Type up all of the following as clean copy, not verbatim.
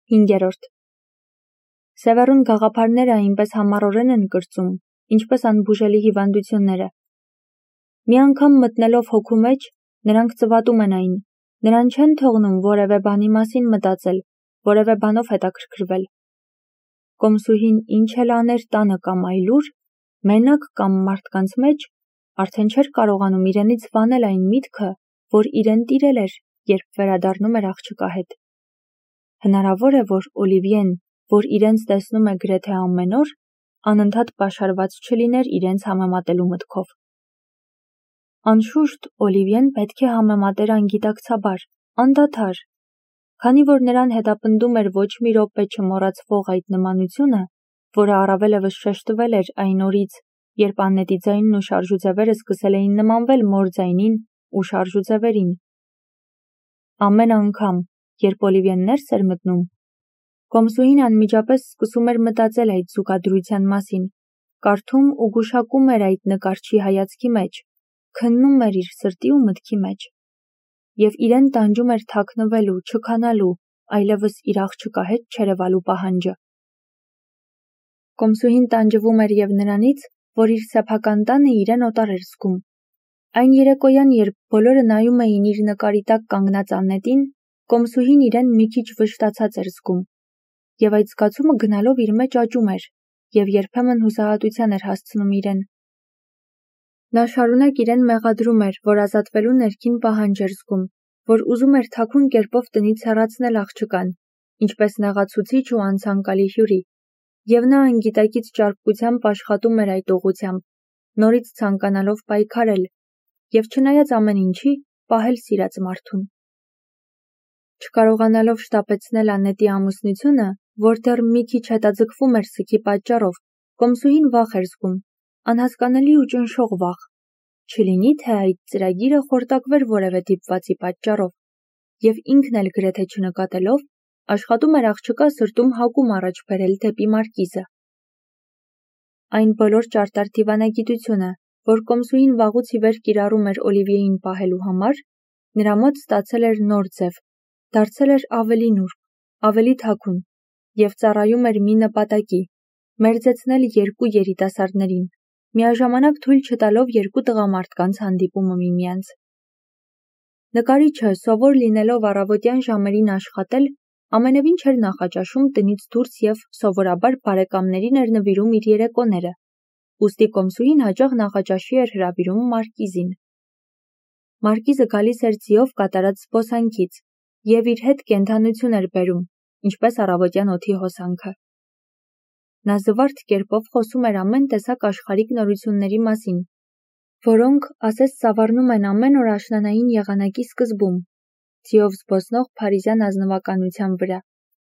5. Սևեռուն գաղափարները այնպես համառորեն են կրծում, ինչպես անբուժելի հիվանդությունները։ Մի անգամ մտնելով հոգու մեջ, նրանք ծվատում են այն, նրան չեն թողնում որևէ բանի մասին մտածել, որևէ բանով հետաքրքրվել։ Կոմսուհին ինչ էլ աներ տանը կամ այլուր, մենակ կամ մարդկանց մեջ, արդեն չէր կարողանում իրենից վանել այն միտքը, որ իրեն տիրել էր, երբ վերադառնում էր աղջկա հետ։ Հնարավոր է, որ Օլիվիեն, որ իրենց տեսնում է գրեթե ամեն օր, անընդհատ պաշարված չլիներ իրենց համեմատելու մտքով։ Անշուշտ, Օլիվիեն պետք է համեմատեր անգիտակցաբար, անդադար, քանի որ նրան հետապնդում էր ոչ մի րոպե չմոռացվող այդ նմանությունը, որը առավելևս շեշտվել էր այն օրից, երբ Աննետի ձայնն ու շարժուձևերը սկսել էին նմանվել մոր ձայնին ու շարժուձևերին։ Ամեն անգամ, երբ Օլիվիեն ներս էր մտնում, Կոմսուհին անմիջապես սկսում էր մտածել այդ զուգադրության մասին, կարդում ու գուշակում էր այդ նկարչի հայացքի մեջ, քննում էր իր սրտի ու մտքի մեջ, և իրեն տանջում էր թաքնվելու, չքանալու, այլևս իր աղջկա հետ չերևալու պահանջը։ Կոմսուհին տանջվում էր և նրանից, որ իր սեփական տանը իրեն օտար էր զգում։ Այն երեկոյան, երբ բոլորը նայում էին իր նկարի տակ կանգնած Աննետին, Կոմսուհին իրեն մի քիչ վշտացած էր զգում, և այդ զգացումը գնալով իր մեջ աճում էր, և երբեմն հուսահատության էր հասցնում իրեն։ Նա շարունակ իրեն մեղադրում էր, որ ազատվելու ներքին պահանջ էր զգում, որ ուզում էր թաքուն կերպով տնից հեռացնել աղջկան, ինչպես նեղացուցիչ ու անցանկալի հյուրի, և նա անգիտակից ճարպկությամբ աշխատում էր այդ ուղղությամբ, նորից ցանկանալով պայքարել, և չնայած ամեն ինչի, պահել սիրած մարդուն։ Չկարողանալով շտապեցնել Աննետի ամուսնությունը, որ դեռ մի քիչ հետաձգվում էր սգի պատճառով, Կոմսուհին վախ էր զգում, անհասկանալի ու ճնշող վախ, չլինի թե այդ ծրագիրը խորտակվեր որևէ դիպվածի պատճառով, և ինքն էլ գրեթե չնկատելով, աշխատում էր աղջկա սրտում հակում առաջ բերել դեպի Մարկիզը։ Այն բոլոր ճարտար դիվանագիտությունը, որ Կոմսուհին վաղուց ի վեր կիրառում էր Օլիվիեին պահելու համար, նրա մոտ ստացել էր նոր ձև, դարձել էր ավելի նուրբ, ավելի թաքուն, և ծառայում էր մի նպատակի՝ մերձեցնել երկու երիտասարդներին, միաժամանակ թույլ չտալով երկու տղամարդկանց հանդիպումը միմյանց։ Նկարիչը, սովոր լինելով առավոտյան ժամերին աշխատել, ամենևին չէր նախաճաշում տնից դուրս և սովորաբար բարեկամներին էր նվիրում իր երեկոները, ուստի Կոմսուհին հաճախ նախաճաշի էր հրավիրում Մարկիզին։ Մարկիզը գալիս էր ձիով կատարած զբոսանքից և իր հետ կենդանություն էր բերում, ինչպես առավոտյան օդի հոսանքը։ Նա զվարթ կերպով խոսում էր ամեն տեսակ աշխարհիկ նորությունների մասին, որոնք ասես ծավառնում են ամեն օր աշնանային եղանակի սկզբում, ձիով զբոսնող փարիզյան ազնվականության վրա։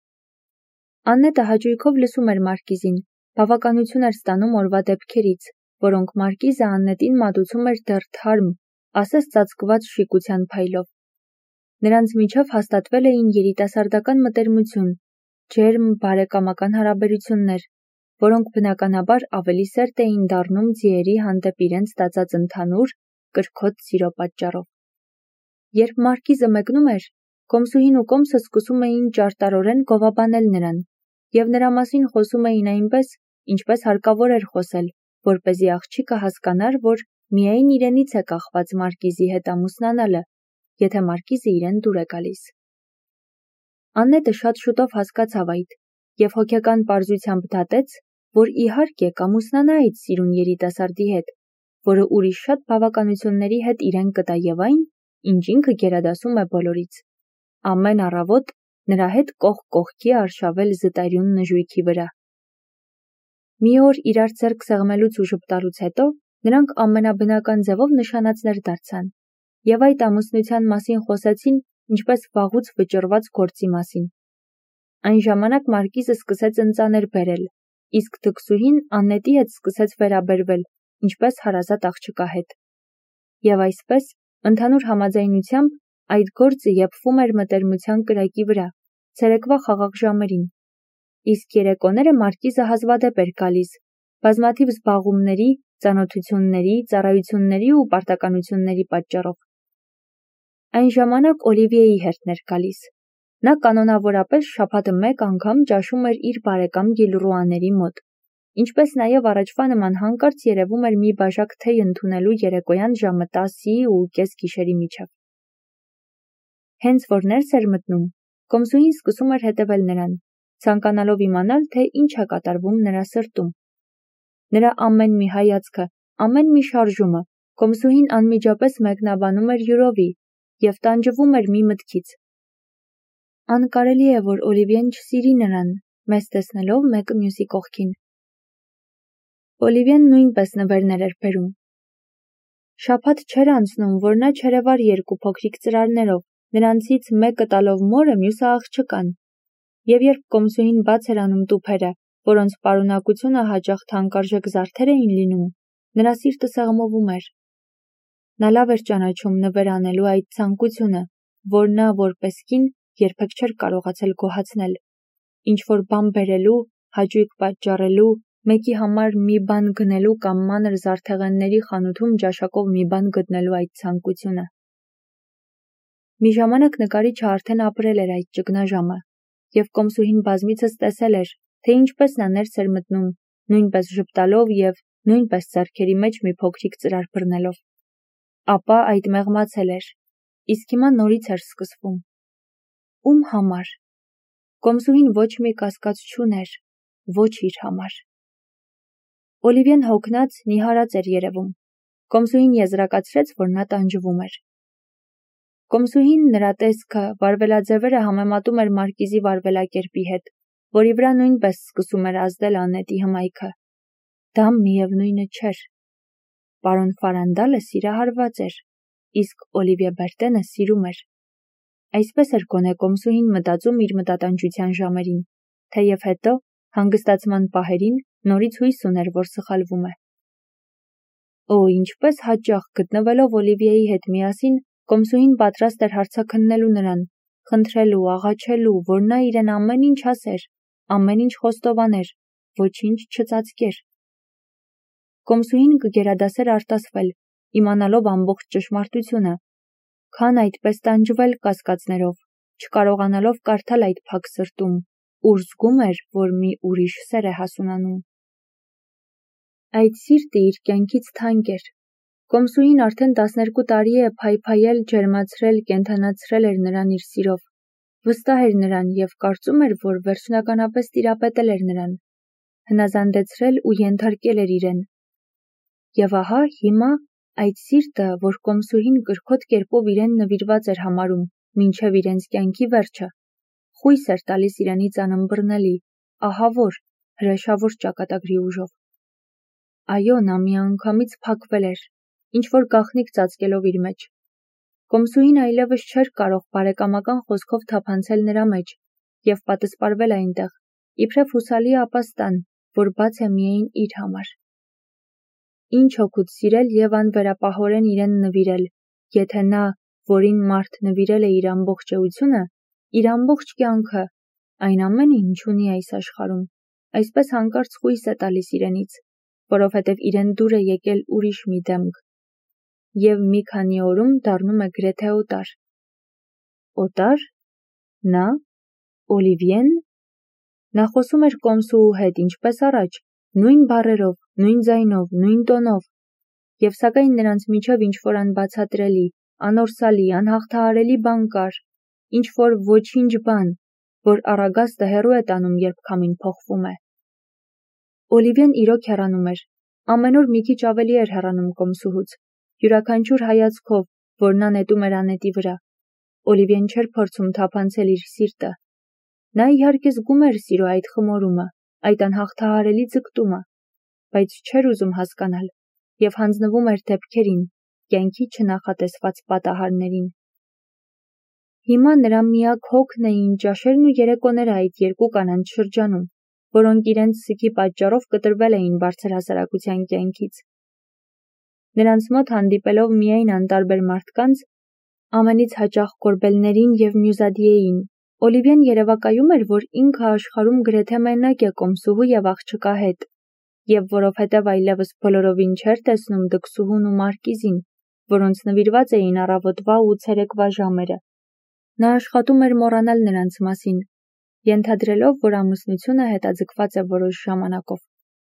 Աննետը հաճույքով լսում էր Մարկիզին, բավականություն էր ստանում օրվա դեպքերից, որոնք Մարկիզը Աննետին մատուցում էր դեռ թարմ, ասես ծածկված շիկության փայլով։ Նրանց միջև հաստատվել էին երիտասարդական մտերմություն, ջերմ բարեկամական հարաբերություններ, որոնք բնականաբար ավելի սերտ էին դառնում ձիերի հանդեպ իրենց ստացած ընդհանուր, կրքոտ սիրո պատճառով։ Երբ Մարկիզը մեկնում էր, Կոմսուհին ու Կոմսը սկսում էին ճարտարորեն գովաբանել նրան, և նրա մասին խոսում էին այնպես, ինչպես հարկավոր էր խոսել, որպեսզի աղջիկը հասկանար, որ միայն իրենից է կախված Մարկիզի հետ ամուսնանալը, եթե Մարկիզը իրեն դուր է գալիս։ Աննետը շատ շուտով հասկացավ այդ և հոգեկան պարզությամբ դատեց, որ իհարկե կամուսնանա այդ սիրուն երիտասարդի հետ, որը ուրիշ շատ բավականությունների հետ իրեն կտա և այն, ինչ ինքը գերադասում է բոլորից, ամեն առավոտ նրա հետ կողք կողքի արշավել զտարյուն նժույգի վրա։ Մի օր իրար ձեռք սեղմելուց ու ժպտալուց հետո նրանք ամենաբնական ձևով նշանածներ դարձան, և այդ ամուսնության մասին խոսեցին ինչպես վաղուց վճռված գործի մասին։ Այն ժամանակ Մարկիզը սկսեց ընծաներ բերել, իսկ դքսուհին Աննետի հետ սկսեց վերաբերվել, ինչպես հարազատ աղջկա հետ։ Եվ այսպես, ընդհանուր համաձայնությամբ, այդ գործը եփվում էր մտերմության կրակի վրա, ցերեկվա խաղաղ ժամերին, իսկ երեկոները Մարկիզը հազվադեպ էր գալիս, բազմաթիվ զբաղումների, ծանոթությունների, ծառայությունների ու պարտականությունների պատճառով։ Այն ժամանակ Օլիվիեի հերթն էր գալիս, Նա կանոնավորապես շաբաթը մեկ անգամ ճաշում էր իր բարեկամ Գիլռուաների մոտ, ինչպես նաև առաջվա նման հանկարծ երևում էր մի բաժակ թեյ ընդունելու երեկոյան ժամը 10:30 գիշերի միջև։ Հենց որ ներս էր մտնում, կոմսուհին սկսում էր հետևել նրան, ցանկանալով իմանալ, թե ինչ է կատարվում նրա սրտում։ Նրա ամեն մի հայացքը, ամեն մի շարժումը կոմսուհին անմիջապես մեկնաբանում էր յուրովի և տանջվում էր մի մտքից։ Անկարելի է, որ Օլիվիեն չսիրի նրան, մեզ տեսնելով մեկը մյուսի կողքին։ Օլիվիեն նույնպես նվերներ էր բերում։ Շաբաթ չէր անցնում, որ նա չերևար երկու փոքրիկ ծրարներով, նրանցից մեկը տալով մորը, մյուսը աղջկան, և երբ կոմսուհին բաց էր անում տուփերը, որոնց պարունակությունը հաճախ թանկարժեք զարդեր էին լինում, նրա սիրտը սեղմովում էր։ Նա լավ էր ճանաչում նվեր անելու այդ ցանկությունը, որ նա որպես կին երբեք չէր կարողացել գոհացնել, ինչ-որ բան բերելու, հաճույք պատճառելու, մեկի համար մի բան գնելու կամ մանր զարդեղենների խանութում ճաշակով մի բան գտնելու այդ ցանկությունը։ Մի ժամանակ նկարիչը արդեն ապրել էր այդ ճգնաժամը, և կոմսուհին բազմիցս տեսել էր, թե ինչպես նա ներս էր մտնում, նույնպես ժպտալով և նույնպես ձեռքերի մեջ մի փոքրիկ ծրար բռնելով։ Ապա այդ մեղմացել էր, իսկ հիմա նորից էր սկսվում։ Ում համար։ Կոմսուհին ոչ մի կասկած չուներ, ոչ իր համար։ Օլիվիեն հոգնած, նիհարած էր երևում։ Կոմսուհին եզրակացրեց, որ նա տանջվում էր։ Կոմսուհին նրա տեսքը, վարվելաձևերը համեմատում էր մարկիզի վարվելակերպի հետ, որի վրա նույնպես սկսում էր ազդել անետի հմայքը։ Դա միևնույնը չէր։ Պարոն Ֆարանդալը սիրահարված էր, իսկ Օլիվիե Բերտենը սիրում էր։ Այսպես էր գոնե կոմսուհին մտածում իր մտատանջության ժամերին, թեև հետո, հանգստացման պահերին, նորից հույս ուներ, որ սխալվում է։ Օ, ինչպես հաճախ գտնվելով Օլիվիեի հետ միասին, կոմսուհին պատրաստ էր հարցաքննելու նրան, խնդրելու, աղաչելու, որ նա իրեն ամեն ինչ ասեր, ամեն ինչ խոստովաներ, ոչինչ չծածկեր։ Կոմսուհին կգերադասեր արտասվել, իմանալով ամբողջ ճշմարտությունը, քան այդպես տանջվել կասկածներով, չկարողանալով կարդալ այդ փակ սրտում, ուր զգում էր, որ մի ուրիշ սեր է հասունանում։ Այդ սիրտը իր կյանքից թանկ էր։ Կոմսուհին արդեն 12 տարի է փայփայել, ջերմացրել, կենդանացրել էր նրան իր սիրով, վստահ էր նրան և կարծում էր, որ վերջնականապես տիրապետել էր նրան, հնազանդեցրել ու ենթարկել էր իրեն։ Եվ ահա հիմա այդ սիրտը, որ կոմսուհին կրքոտ կերպով իրեն նվիրված էր համարում, մինչև իրենց կյանքի վերջը, խույս էր տալիս իրենից անըմբռնելի, ահավոր, հրեշավոր ճակատագրի ուժով։ Այո, նա միանգամից փակվել էր, ինչ-որ գաղտնիք ծածկելով իր մեջ։ Կոմսուհին այլևս չէր կարող բարեկամական խոսքով թափանցել նրա մեջ և պատսպարվել այնտեղ, իբրև հուսալի ապաստան, որ բաց է միայն իր համար։ Ինչ օգուտ սիրել և անվերապահորեն իրեն նվիրել, եթե նա, որին մարդ նվիրել է իր ամբողջ էությունը, իր ամբողջ կյանքը, այն ամենը, ինչ ունի այս աշխարհում, այսպես հանկարծ խույս է տալիս իրենից, որովհետև իրեն դուր է եկել ուրիշ մի դեմք, և մի քանի օրում դառնում է գրեթե օտար։ Օտար։ Նա։ Օլիվիեն։ Նա խոսում էր կոմսուհու հետ ինչպես առաջ, նույն բառերով, նույն ձայնով, նույն տոնով, և սակայն նրանց միջև ինչ-որ անբացատրելի, անորսալի, անհաղթահարելի բան կար, ինչ-որ ոչինչ բան, որ առագաստը հեռու է տանում, երբ քամին փոխվում է։ Օլիվիեն իրոք հեռանում էր, ամեն օր մի քիչ ավելի էր հեռանում կոմսուհուց, յուրաքանչյուր հայացքով, որ նա նետում էր անետի վրա։ Օլիվիեն չէր փորձում թափանցել իր սիրտը։ Նա իհարկե զգում էր սիրո այդ խմորումը, այդ անհաղթահարելի ձգտումը, բայց չէր ուզում հասկանալ և հանձնվում էր դեպքերին, կյանքի չնախատեսված պատահարներին։ Հիմա նրա միակ հոգն էին ճաշերն ու երեկոները այդ երկու կանանց շրջանում, որոնք իրենց սգի պատճառով կտրվել էին բարձր հասարակության կյանքից։ Նրանց մոտ հանդիպելով միայն անտարբեր մարդկանց, ամենից հաճախ գորբելներին և մյուզադիեին, Օլիվիեն երևակայում էր, որ ինքը աշխարհում գրեթե մենակ է կոմսուհու և աղջկա հետ, և որովհետև այլևս բոլորովին չէր տեսնում դքսուհուն ու մարկիզին, որոնց նվիրված էին առավոտվա ու ցերեկվա ժամերը։ Նա աշխատում էր մոռանալ նրանց մասին, ենթադրելով, որ ամուսնությունը հետաձգված է որոշ ժամանակով։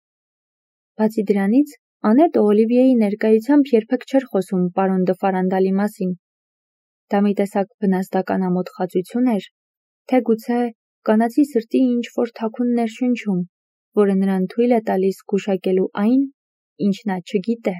Բացի դրանից, Անետը Օլիվիեի ներկայությամբ երբեք չէր խոսում պարոն դը Ֆարանդալի մասին։ Դա մի տեսակ բնազդական ամոթխածություն էր, թե գուցե կանացի սրտի ինչ-որ թաքուն ներշնչում, որը նրան թույլ է տալիս գուշակելու այն, ինչ նա չգիտե։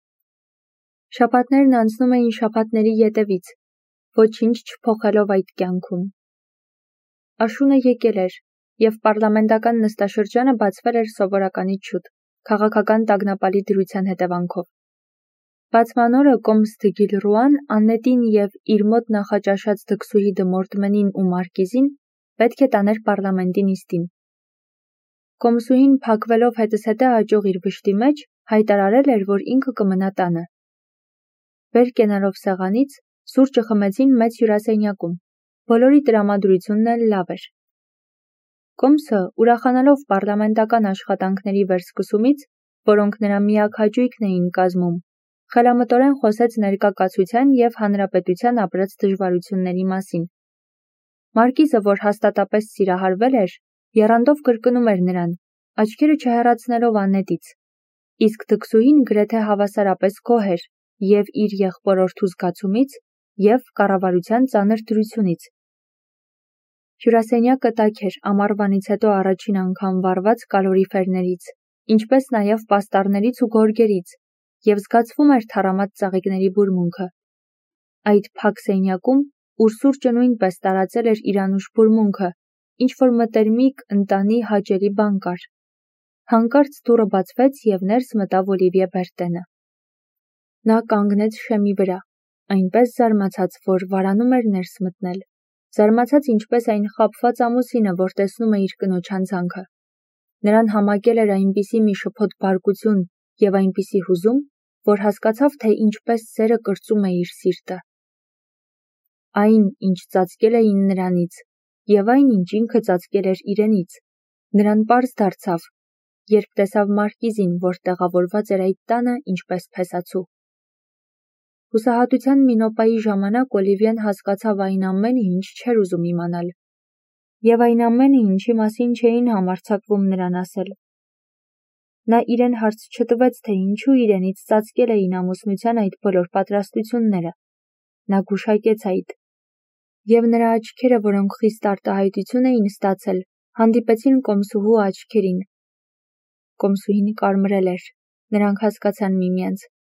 Շաբաթներն անցնում էին շաբաթների ետևից, ոչինչ չփոխելով այդ կյանքում։ Աշունը եկել էր, և պարլամենտական նստաշրջանը բացվել էր սովորականից շուտ, քաղաքական տագնապալի դրության հետևանքով։ Բացման օրը կոմս դը Գիլռուան Աննետին և իր մոտ նախաճաշած դքսուհի դը Մորտմենին ու Մարկիզին պետք է տաներ պարլամենտի նիստին։ Կոմսուհին փակվելով հետզհետե աճող իր վշտի մեջ, հայտարարել էր, որ ինքը կմնա տանը։ Վեր կենալով սեղանից, սուրճը խմեցին մեծ հյուրասենյակում, բոլորի տրամադրությունն էլ լավ էր։ Կոմսը, ուրախանալով պարլամենտական աշխատանքների վերսկսումից, որոնք նրա միակ հաճույքն էին կազմում, խելամտորեն խոսեց ներկա կացության և հանրապետության ապրած դժվարությունների մասին։ Մարկիզը, որ հաստատապես սիրահարվել էր, եռանդով կրկնում էր նրան, աչքերը չհեռացնելով Աննետից, իսկ դքսուհին գրեթե հավասարապես գոհ էր և իր եղբորորդու զգացումից, և կառավարության ծանր դրությունից։ Հյուրասենյակը տաք էր ամառվանից հետո առաջին անգամ վառված կալորիֆերներից, ինչպես նաև պաստառներից ու գորգերից, և զգացվում էր թառամած ծաղիկների բուրմունքը։ Այդ փակ սենյակում, ուր սուրճը նույնպես տարածել էր իր անուշ բուրմունքը, ինչ-որ մտերմիկ, ընտանի, հաճելի բան կար։ Հանկարծ դուռը բացվեց և ներս մտավ Օլիվիե Բերտենը։ Նա կանգնեց շեմի վրա, այնպես զարմացած, որ վարանում էր ներս մտնել, զարմացած ինչպես այն խաբված ամուսինը, որ տեսնում է իր կնոջ հանցանքը։ Նրան համակել էր այնպիսի մի շփոթ բարկություն և այնպիսի հուզում, որ հասկացավ, թե ինչպես սերը կրծում է իր սիրտը։ Այն, ինչ ծածկել էին նրանից, և այն, ինչ ինքը ծածկել էր իրենից, նրան պարզ դարձավ, երբ տեսավ Մարկիզին, որ տեղավորված էր այդ տանը ինչպես փեսացու։ Հուսահատության մի նոպայի ժամանակ Օլիվիեն հասկացավ այն ամենը, ինչ չէր ուզում իմանալ, և այն ամենը, ինչի մասին չէին համարձակվում նրան ասել։ Նա իրեն հարց չտվեց, թե ինչու իրենից ծածկել էին ամուսնության այդ բոլոր պատրաստությունները։ Նա գուշակեց այդ։ Եվ նրա աչքերը, որոնք խիստ արտահայտություն էին ստացել, հանդիպեցին կոմսուհու աչքերին։ Կոմսուհին կարմրել էր, նրանք հասկացան միմյանց,